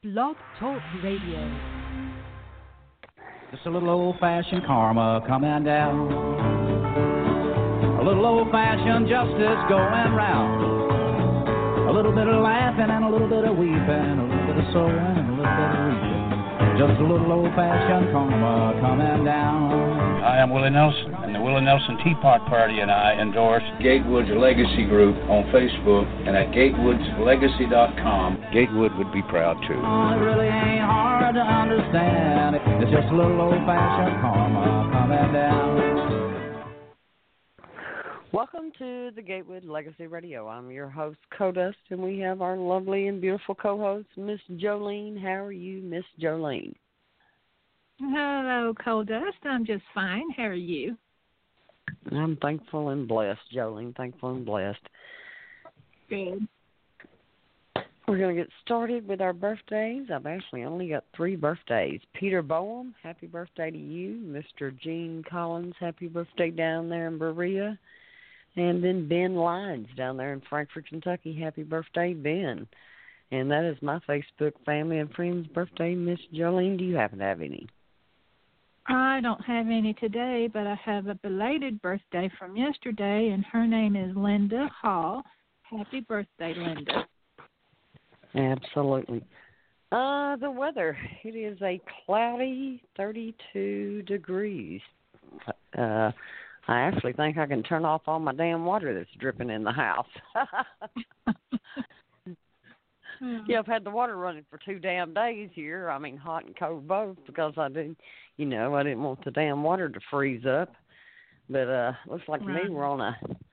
Blog Talk Radio. Just a little old-fashioned karma coming down. A little old-fashioned justice going round. A little bit of laughing and a little bit of weeping. A little bit of sowing and a little bit of reaping. Just a little old-fashioned karma coming down. I am Willie Nelson, and the Willie Nelson Teapot Party and I endorse Gatewood's Legacy Group on Facebook and at gatewoodslegacy.com. Gatewood would be proud too. Oh, it really ain't hard to understand. It's just a little old-fashioned karma coming down. Welcome to the Gatewood Legacy Radio. I'm your host, Codust, and we have our lovely and beautiful co-host, Miss Jolene. How are you, Miss Jolene? Hello, Codust. I'm just fine. How are you? I'm thankful and blessed, Jolene. Thankful and blessed. Good. We're going to get started with our birthdays. I've actually only got 3 birthdays. Peter Boehm, happy birthday to you. Mr. Gene Collins, happy birthday down there in Berea. And then Ben Lyons down there in Frankfort, Kentucky. Happy birthday, Ben. And that is my Facebook family and friends' birthday. Miss Jolene, do you happen to have any? I don't have any today, but I have a belated birthday from yesterday, and her name is Linda Hall. Happy birthday, Linda. Absolutely. The weather, it is a cloudy 32 degrees. I actually think I can turn off all my damn water that's dripping in the house. Yeah, I've had the water running for 2 damn days here. I mean, hot and cold both, because I didn't want the damn water to freeze up. But looks like to me we're on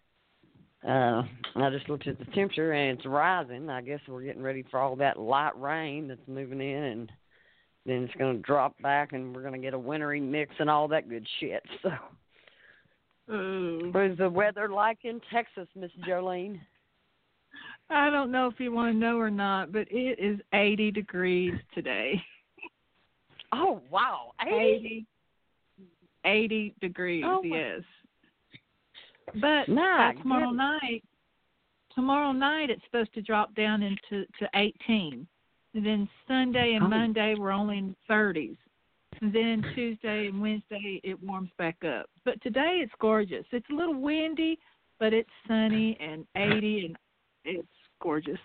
I just looked at the temperature, and it's rising. I guess we're getting ready for all that light rain that's moving in, and then it's going to drop back, and we're going to get a wintry mix and all that good shit. So, what is the weather like in Texas, Miss Jolene? I don't know if you want to know or not, but it is 80 degrees today. Oh, wow. 80 degrees, oh, yes. But tomorrow night it's supposed to drop down into 18. And then Sunday and Monday we're only in the 30s. And then Tuesday and Wednesday it warms back up. But today it's gorgeous. It's a little windy, but it's sunny and 80, and it's gorgeous.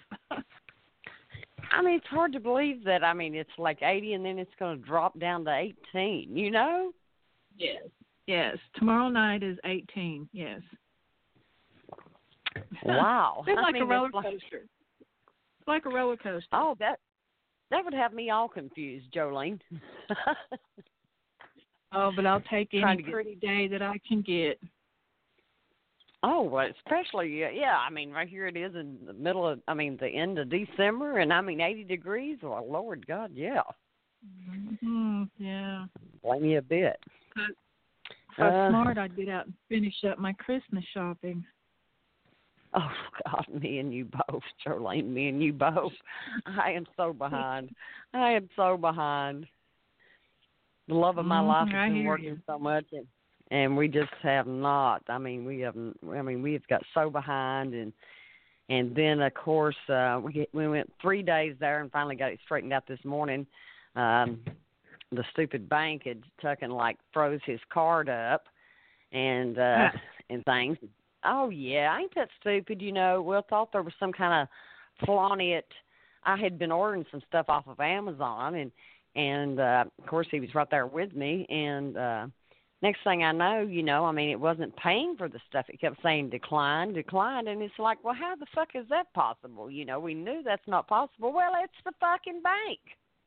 I mean, it's hard to believe that. I mean, it's like 80 and then it's going to drop down to 18, you know? Yes. Tomorrow night is 18, yes. Wow. It's like a roller coaster. It's like a roller coaster. Oh, that would have me all confused, Jolene. Oh, but I'll take any pretty day that I can get. Oh, well, especially, yeah, I mean, right here it is in the the end of December, and 80 degrees. Well, Lord God, yeah. Mm-hmm, yeah. Blame me a bit. If I was smart, I'd get out and finish up my Christmas shopping. Oh, God, me and you both, Jolene, me and you both. I am so behind. The love of my life has been working so much, and we just have not. We have got so behind, and then of course we went 3 days there and finally got it straightened out this morning. The stupid bank had froze his card up, and things. Oh yeah, ain't that stupid? Well, thought there was some kind of flaw in it. I had been ordering some stuff off of Amazon, and of course he was right there with me, and. Next thing I know, it wasn't paying for the stuff. It kept saying declined, and it's like, well, how the fuck is that possible? We knew that's not possible. Well, it's the fucking bank.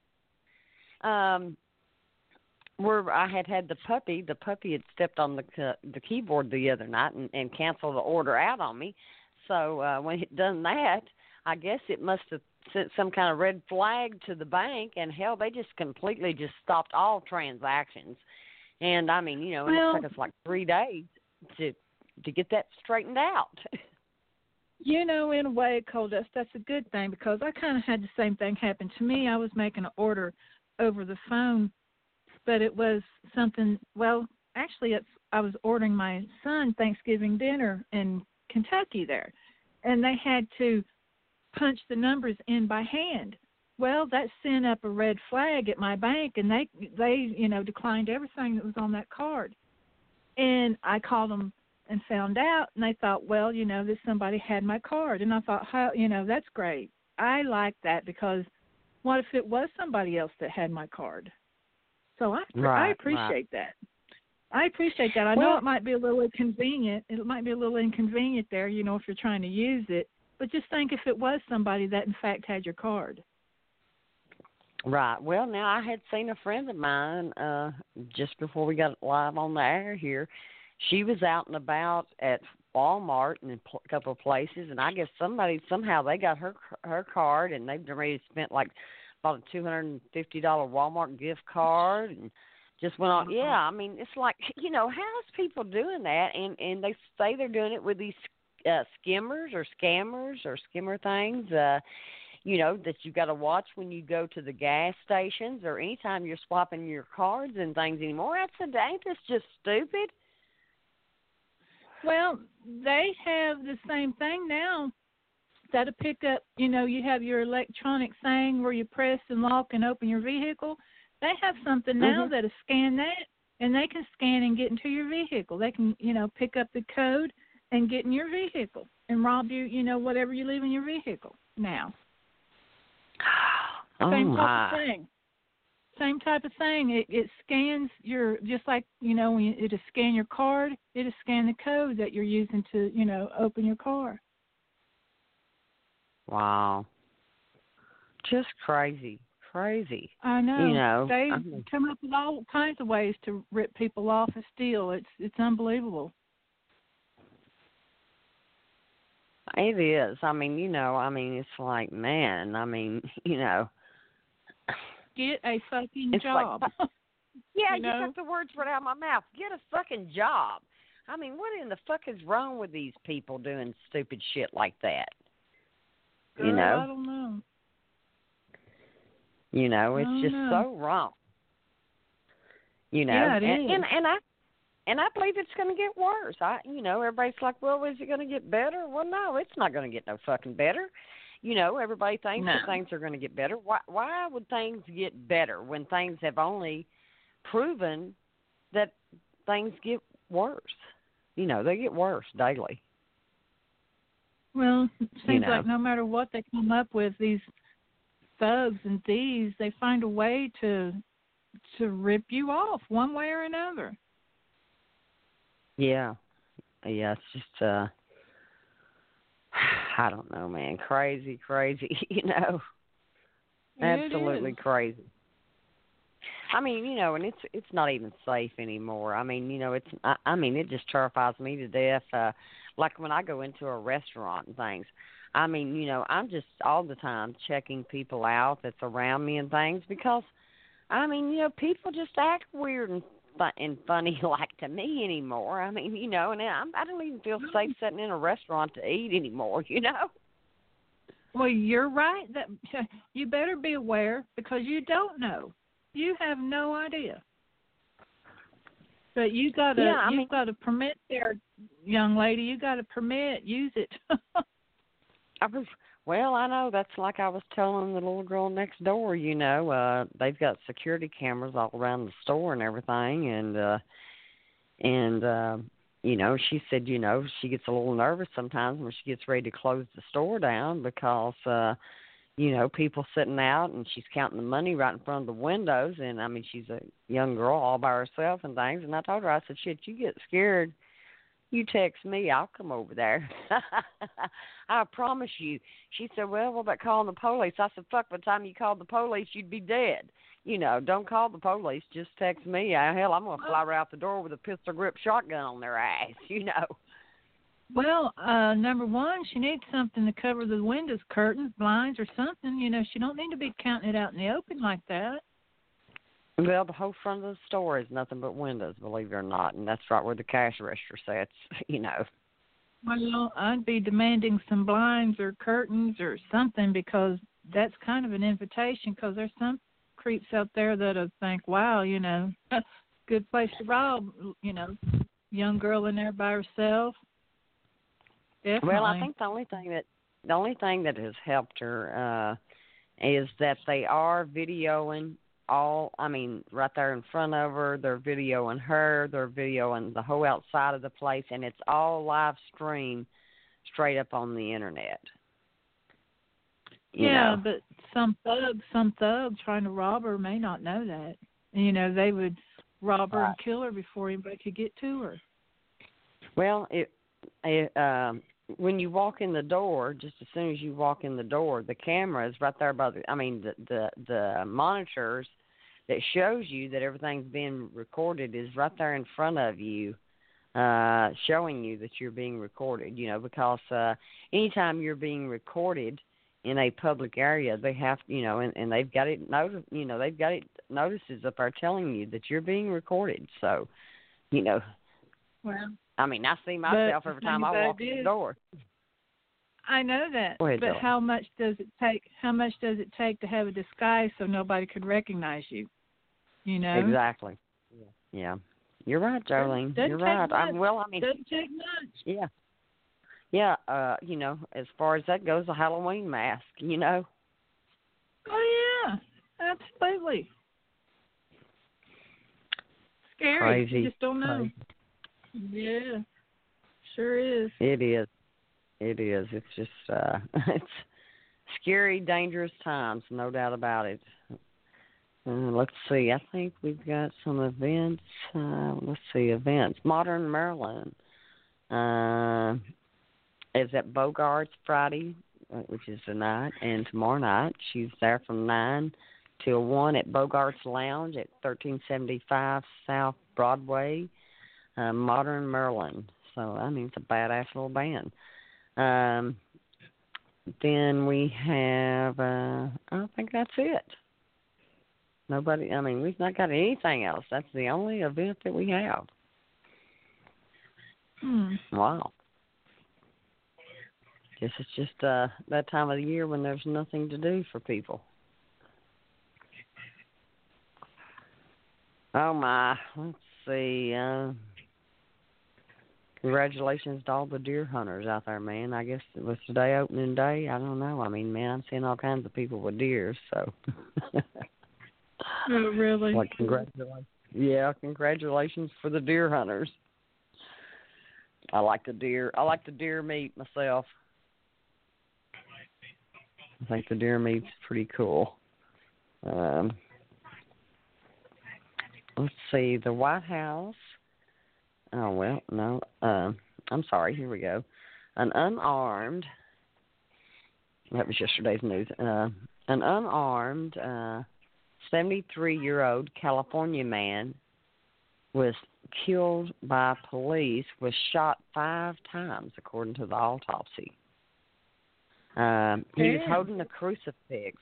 Where I had the puppy had stepped on the keyboard the other night and canceled the order out on me. So when it done that, I guess it must have sent some kind of red flag to the bank, and hell, they just completely stopped all transactions. And, it took us like 3 days to get that straightened out. In a way, Coldust, that's a good thing, because I kind of had the same thing happen to me. I was making an order over the phone, but it was something, I was ordering my son Thanksgiving dinner in Kentucky there, and they had to punch the numbers in by hand. Well, that sent up a red flag at my bank, and they declined everything that was on that card. And I called them and found out, and they thought, well, that somebody had my card. And I thought, that's great. I like that, because what if it was somebody else that had my card? So I appreciate that. I appreciate that. I know it might be a little inconvenient. It might be a little inconvenient there, if you're trying to use it. But just think if it was somebody that, in fact, had your card. Right. Well, now I had seen a friend of mine just before we got live on the air here. She was out and about at Walmart and a couple of places, and I guess somehow they got her card, and they've already spent about a $250 Walmart gift card, and just went on. Yeah, I mean, it's like, how's people doing that? And they say they're doing it with these skimmers or scammers or skimmer things. That you got to watch when you go to the gas stations or anytime you're swapping your cards and things anymore. Ain't this just stupid? Well, they have the same thing now. That'll pick up, you have your electronic thing where you press and lock and open your vehicle. They have something now that'll scan that, and they can scan and get into your vehicle. They can, pick up the code and get in your vehicle and rob you, whatever you leave in your vehicle now. Same type of thing. Same type of thing. It scans just like, when it'll scan your card, it'll scan the code that you're using to, open your car. Wow. Just crazy. I know. They come up with all kinds of ways to rip people off and steal. It's unbelievable. It is. I mean, it's like, man, get a fucking job. Like, yeah, you took the words right out of my mouth. Get a fucking job. I mean, what in the fuck is wrong with these people doing stupid shit like that? Girl, I don't know. It's just so wrong. Yeah, it is. And I believe it's going to get worse. Everybody's like, well, is it going to get better? Well, no, it's not going to get no fucking better. Everybody thinks that things are going to get better. Why would things get better when things have only proven that things get worse? They get worse daily. Well, it seems like no matter what they come up with, these thugs and thieves, they find a way to rip you off one way or another. Yeah, it's just I don't know, man, crazy, absolutely crazy. I mean, and it's not even safe anymore. I mean, it just terrifies me to death. Like when I go into a restaurant and things. I mean, I'm just all the time checking people out that's around me and things because, I mean, people just act weird and funny like to me anymore. I mean, and I don't even feel safe sitting in a restaurant to eat anymore, Well, you're right. That you better be aware because you don't know. You have no idea. But you've got a permit there, young lady. You got a permit. Use it. Well, I know. That's like I was telling the little girl next door, they've got security cameras all around the store and everything. And she said, she gets a little nervous sometimes when she gets ready to close the store down because, people sitting out and she's counting the money right in front of the windows. And, I mean, she's a young girl all by herself and things. And I told her, I said, shit, you get scared. You text me, I'll come over there. I promise you. She said, well, what about calling the police? I said, fuck, by the time you called the police, you'd be dead. Don't call the police. Just text me. Hell, I'm going to fly right out the door with a pistol grip shotgun on their ass, Well, number one, she needs something to cover the windows, curtains, blinds, or something. She don't need to be counting it out in the open like that. Well, the whole front of the store is nothing but windows, believe it or not, and that's right where the cash register sits, Well, I'd be demanding some blinds or curtains or something because that's kind of an invitation because there's some creeps out there that'll think, wow, good place to rob, young girl in there by herself. Definitely. Well, I think the only thing that has helped her is that they are videoing right there in front of her. They're videoing her. They're videoing the whole outside of the place, and it's all live streamed straight up on the internet. You know. But some thug trying to rob her may not know that. You know, they would rob her and kill her before anybody could get to her. Well, when you walk in the door, just as soon as you walk in the door, the camera is right there by the monitors that shows you that everything's being recorded is right there in front of you, showing you that you're being recorded. You know, because anytime you're being recorded in a public area, they have, you know, and they've got it they've got it notices up there telling you that you're being recorded. So, you know, well, I mean, I see myself every time I walk in the door. I know that, Go ahead, but Joe. how much does it take? How much does it take to have a disguise so nobody could recognize you? You know, exactly. Yeah, you're right, Jolene. You're right. Doesn't take much. Yeah. Yeah, you know, as far as that goes, a Halloween mask, you know. Oh, yeah, absolutely. Scary. Crazy. You just don't know. Yeah, sure is. It is. It's just, it's scary, dangerous times, no doubt about it. Let's see. I think we've got some events. Events. Modern Maryland. Is at Bogart's Friday, which is tonight, and tomorrow night. She's there from 9 till 1 at Bogart's Lounge at 1375 South Broadway, Modern Maryland. So, I mean, it's a badass little band. Then we have, I think that's it. We've not got anything else. That's the only event that we have. Wow. Guess it's just that time of the year when there's nothing to do for people. Oh, my. Let's see. Congratulations to all the deer hunters out there, man. I guess it was today opening day. I don't know. I mean, man, I'm seeing all kinds of people with deer, so. Oh, really? Well, congratulations. Yeah, congratulations for the deer hunters. I like the deer meat myself. I think the deer meat's pretty cool. Let's see, the White House. Oh, well, no. I'm sorry, here we go. That was yesterday's news. An unarmed 73-year-old California man was killed by police, was shot 5 times, according to the autopsy. He was holding a crucifix.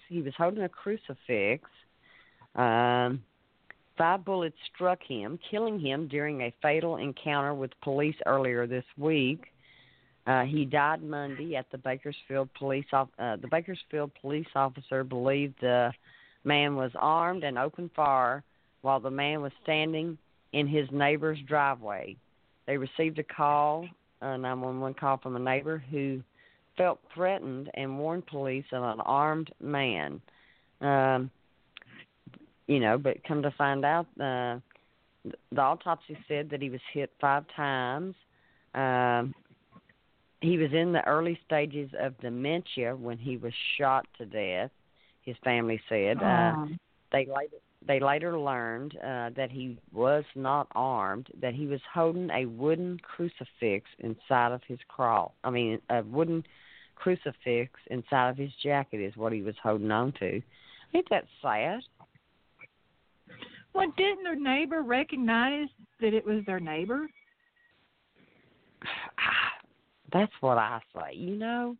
5 bullets struck him, killing him during a fatal encounter with police earlier this week. He died Monday at the Bakersfield police. The Bakersfield police officer believed the man was armed and opened fire while the man was standing in his neighbor's driveway. They received a 911 call from a neighbor who felt threatened and warned police of an armed man. But come to find out, the autopsy said that he was hit 5 times. He was in the early stages of dementia when he was shot to death, his family said. They later learned that he was not armed, that he was holding a wooden crucifix inside of his a wooden crucifix inside of his jacket is what he was holding on to. Ain't that sad? Well, didn't their neighbor recognize that it was their neighbor? That's what I say. I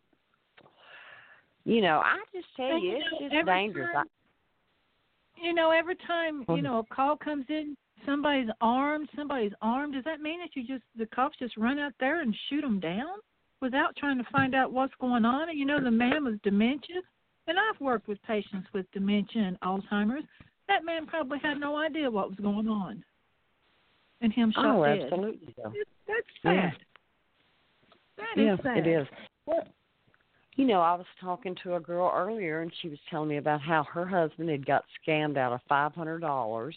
just tell you, it's just dangerous. Every time, a call comes in, somebody's armed, does that mean that the cops just run out there and shoot them down without trying to find out what's going on? And, the man was dementia, and I've worked with patients with dementia and Alzheimer's. That man probably had no idea what was going on. And him shot dead. Oh, absolutely. That's sad. Yeah. That is sad. It is. I was talking to a girl earlier, and she was telling me about how her husband had got scammed out of $500.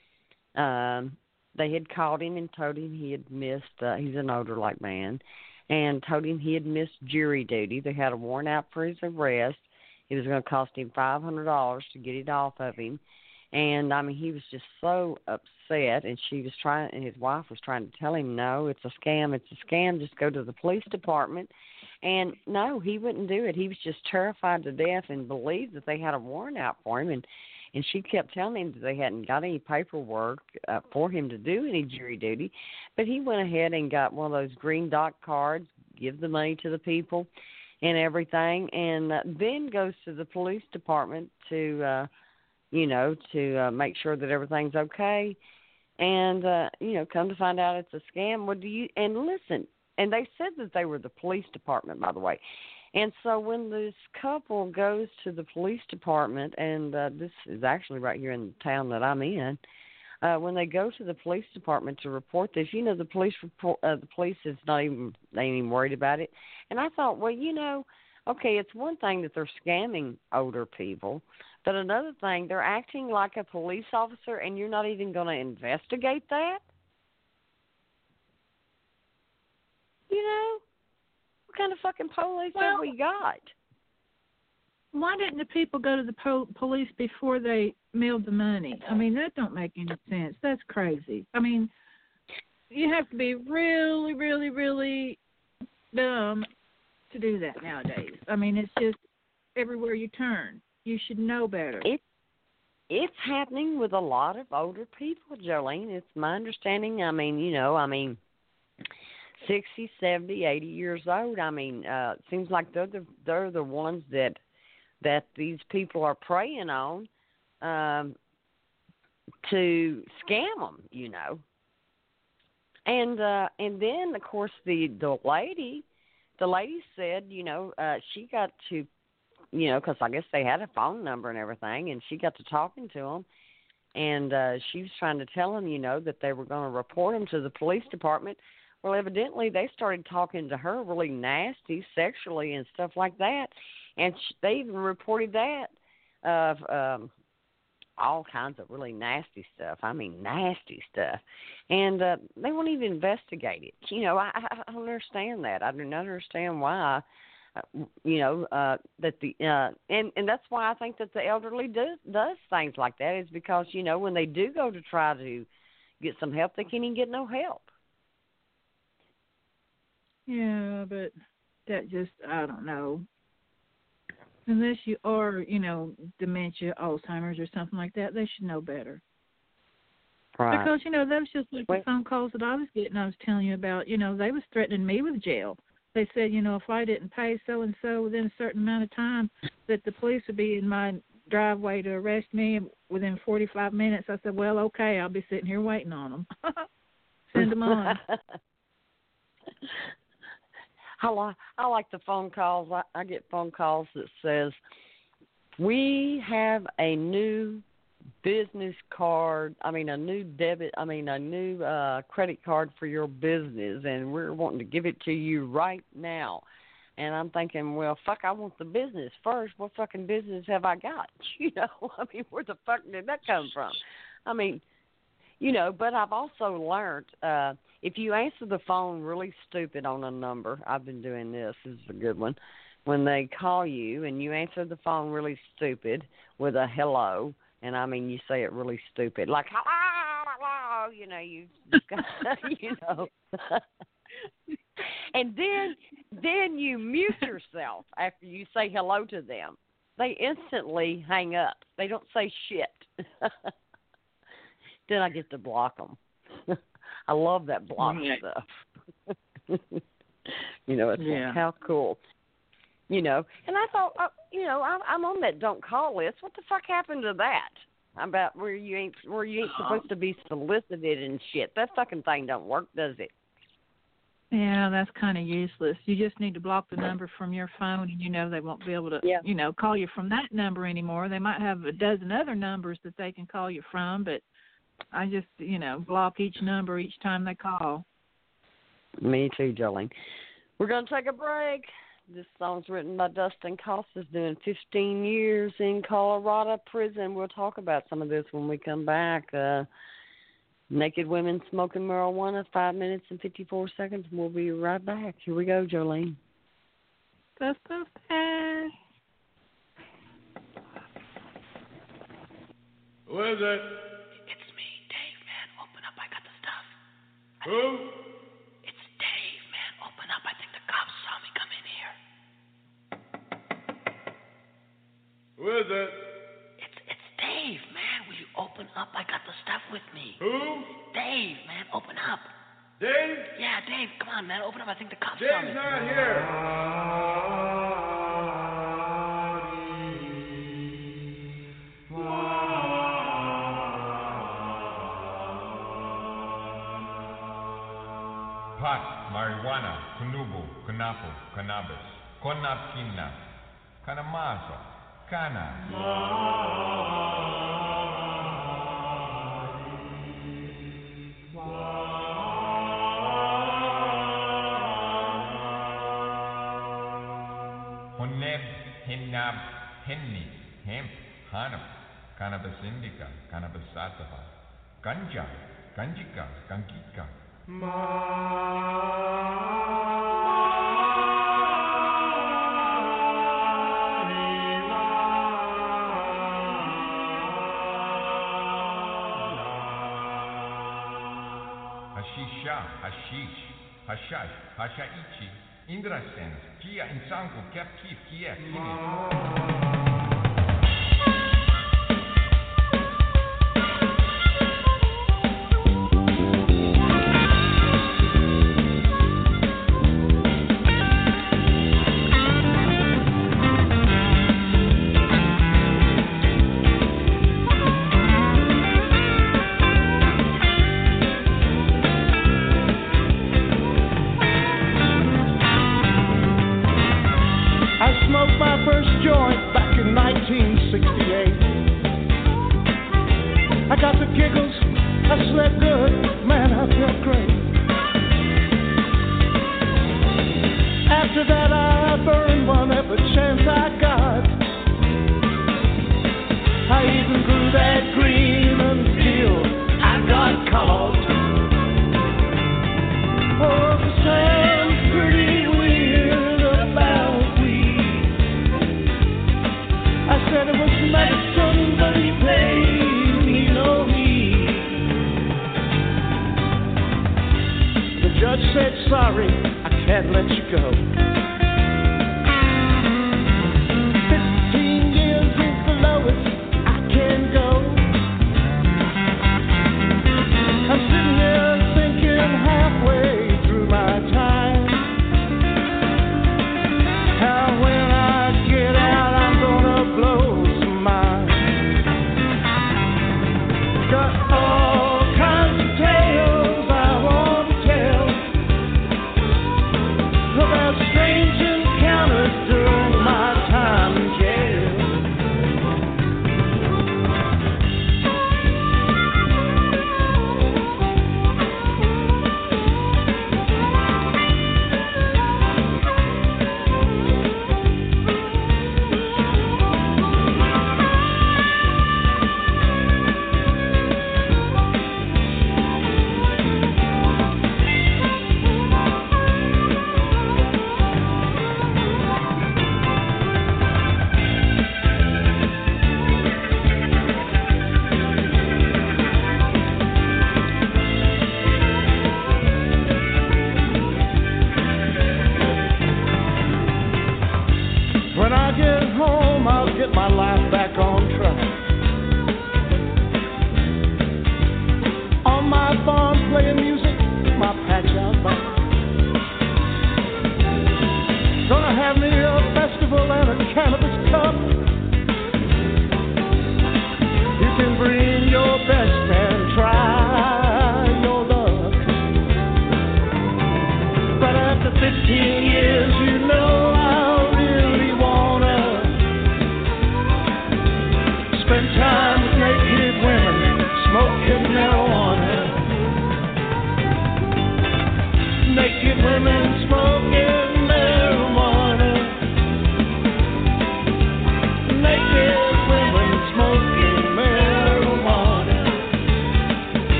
They had called him and told him he had missed, he's an older man, and told him he had missed jury duty. They had a warrant out for his arrest. It was going to cost him $500 to get it off of him. And, he was just so upset, and and his wife was trying to tell him, no, it's a scam, just go to the police department. And, no, he wouldn't do it. He was just terrified to death and believed that they had a warrant out for him. And she kept telling him that they hadn't got any paperwork for him to do any jury duty. But he went ahead and got one of those green dot cards, give the money to the people and everything, and then goes to the police department to make sure that everything's okay. And, come to find out it's a scam. And listen, and they said that they were the police department, by the way. And so when this couple goes to the police department, and this is actually right here in the town that I'm in, when they go to the police department to report this, the police is they ain't even worried about it. And I thought, well, okay, it's one thing that they're scamming older people, but another thing, they're acting like a police officer, and you're not even going to investigate that? What kind of fucking police have we got? Why didn't the people go to the police before they mailed the money? That don't make any sense. That's crazy. You have to be really, really, really dumb to do that nowadays. It's just everywhere you turn. You should know better. It's happening with a lot of older people, Jolene. It's my understanding. 60, 70, 80 years old. It seems like they're the ones that these people are preying on to scam them, And then, of course, the lady said, she got to, because I guess they had a phone number and everything, and she got to talking to them, and she was trying to tell them, that they were going to report them to the police department. Well, evidently they started talking to her really nasty, sexually and stuff like that, and they even reported that of all kinds of really nasty stuff. Nasty stuff, and they won't even investigate it. I don't understand that. I do not understand why. That and that's why I think that the elderly does things like that, is because when they do go to try to get some help, they can't even get no help. Yeah, but that just, I don't know. Unless you are, dementia, Alzheimer's, or something like that, they should know better. Right. Because, that was just like the phone calls that I was getting. I was telling you about, they was threatening me with jail. They said, if I didn't pay so-and-so within a certain amount of time, that the police would be in my driveway to arrest me within 45 minutes. I said, well, okay, I'll be sitting here waiting on them. Send them on. I like the phone calls. I get phone calls that says, we have a new business card, a new credit card for your business, and we're wanting to give it to you right now. And I'm thinking, well, fuck, I want the business first. What fucking business have I got? Where the fuck did that come from? But I've also learned, if you answer the phone really stupid on a number, I've been doing this is a good one, when they call you and you answer the phone really stupid with a hello, and you say it really stupid, like hello, you got, and then you mute yourself after you say hello to them. They instantly hang up. They don't say shit. Then I get to block them. I love that block stuff. It's like, how cool. And I thought, I'm on that don't call list. What the fuck happened to that? About where you ain't supposed to be solicited and shit. That fucking thing don't work, does it? Yeah, that's kind of useless. You just need to block the number from your phone, and they won't be able to, call you from that number anymore. They might have a dozen other numbers that they can call you from, but I just, block each number each time they call. Me too, Jolene. We're going to take a break. This song's written by Dustin Costas, doing 15 years in Colorado prison. We'll talk about some of this when we come back. Naked women smoking marijuana, 5 minutes and 54 seconds. We'll be right back. Here we go, Jolene. That's so fast. Who is it? It's me, Dave, man. Open up, I got the stuff. Who? It's Dave, man. Open up. I think the cops saw me come in here. Who is it? It's Dave, man. Will you open up? I got the stuff with me. Who? Dave, man. Open up. Dave? Yeah, Dave. Come on, man. Open up. I think the cops saw me. Dave's not here. Pot, marijuana, kunubu, kunapu, cannabis, konapkina, kanamazo, kana. Honeb, hinnab, henni, hemp, hanap, cannabis indica, cannabis sativa, ganja, ganjika, gangika. Hashisha, hashish, hashash, hashaichi, indrasens, kia insangu, kep kif, kia, kini. Straight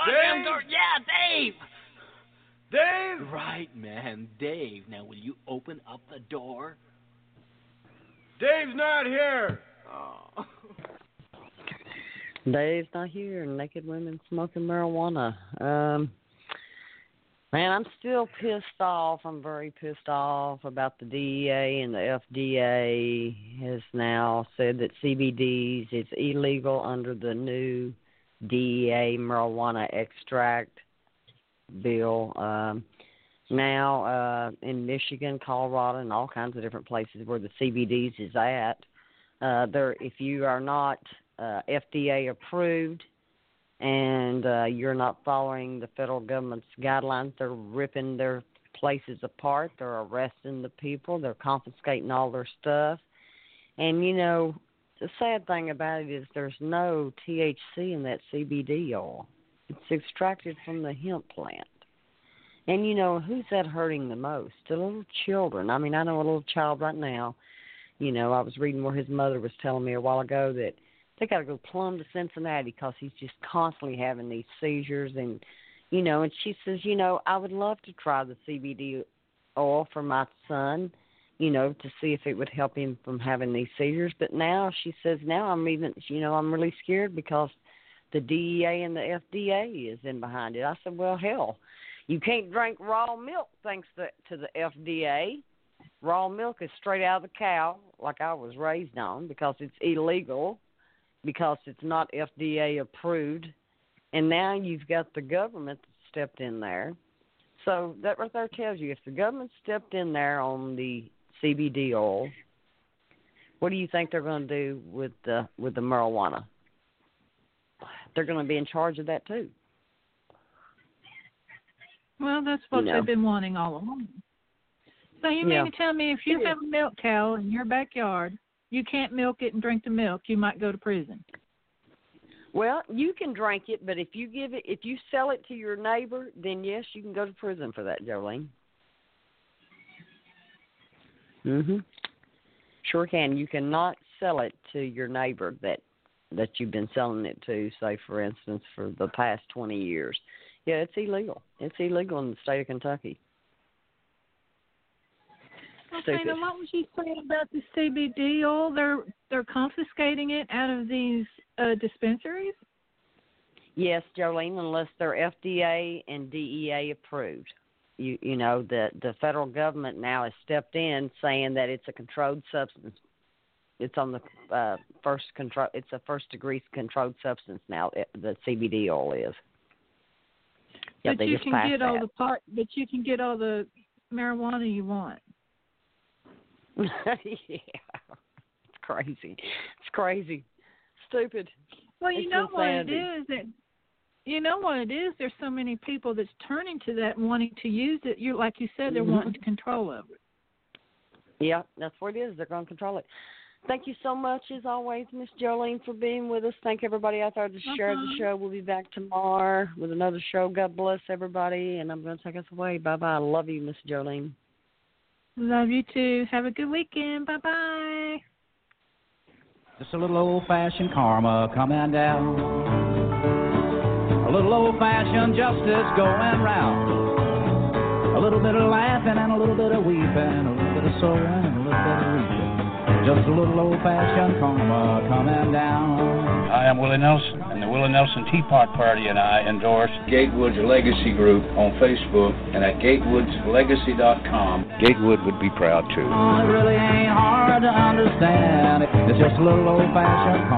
goddamn Dave? door. Yeah, Dave. Dave? Right, man, Dave. Now, will you open up the door? Dave's not here. Oh. Dave's not here. Naked women smoking marijuana. Man, I'm still pissed off. I'm very pissed off about the DEA, and the FDA has now said that CBDs is illegal under the new DEA marijuana extract bill. Now, in Michigan, Colorado, and all kinds of different places where the CBDs is at, if you are not FDA approved and you're not following the federal government's guidelines, they're ripping their places apart. They're arresting the people. They're confiscating all their stuff. And, you know, the sad thing about it is there's no THC in that CBD oil. It's extracted from the hemp plant. And, you know, who's that hurting the most? The little children. I mean, I know a little child right now. You know, I was reading where his mother was telling me a while ago that they got to go plumb to Cincinnati because he's just constantly having these seizures. And, you know, and she says, you know, I would love to try the CBD oil for my son, you know, to see if it would help him from having these seizures. But now she says, now I'm really scared because the DEA and the FDA is in behind it. I said, well, hell, you can't drink raw milk thanks to the FDA. Raw milk is straight out of the cow, like I was raised on, because it's illegal, because it's not FDA approved. And now you've got the government that stepped in there. So that right there tells you, if the government stepped in there on the CBD oil, what do you think they're going to do with the marijuana? They're going to be in charge of that too. Well, that's what they've been wanting all along. So you mean to tell me if you have a milk cow in your backyard, you can't milk it and drink the milk, you might go to prison? Well, you can drink it, but if you sell it to your neighbor, then yes, you can go to prison for that, Jolene. Sure can. You cannot sell it to your neighbor that you've been selling it to, say, for instance, for the past 20 years. Yeah, it's illegal. It's illegal in the state of Kentucky. Okay, now what was you saying about the CBD oil? They're confiscating it out of these dispensaries? Yes, Jolene, unless they're FDA and DEA approved. You know, the federal government now has stepped in saying that it's a controlled substance. It's on the it's a first degree controlled substance now. The CBD oil is. Yeah, but you can get but you can get all the marijuana you want. Yeah, it's crazy. It's crazy, stupid. Well, you know what it is. There's so many people that's turning to that, and wanting to use it. You're like you said, they're wanting control over it. Yeah, that's what it is. They're going to control it. Thank you so much, as always, Miss Jolene, for being with us. Thank everybody out there that shared the show. We'll be back tomorrow with another show. God bless everybody, and I'm going to take us away. Bye-bye. I love you, Miss Jolene. Love you, too. Have a good weekend. Bye-bye. Just a little old-fashioned karma coming down. A little old-fashioned justice going round. A little bit of laughing and a little bit of weeping. A little bit of sowing and a little bit of reaping. Just a little old-fashioned karma coming down. Hi, I'm Willie Nelson, and the Willie Nelson Teapot Party and I endorse Gatewoods Legacy Group on Facebook and at gatewoodslegacy.com. Gatewood would be proud too. Oh, it really ain't hard to understand. It's just a little old-fashioned karma.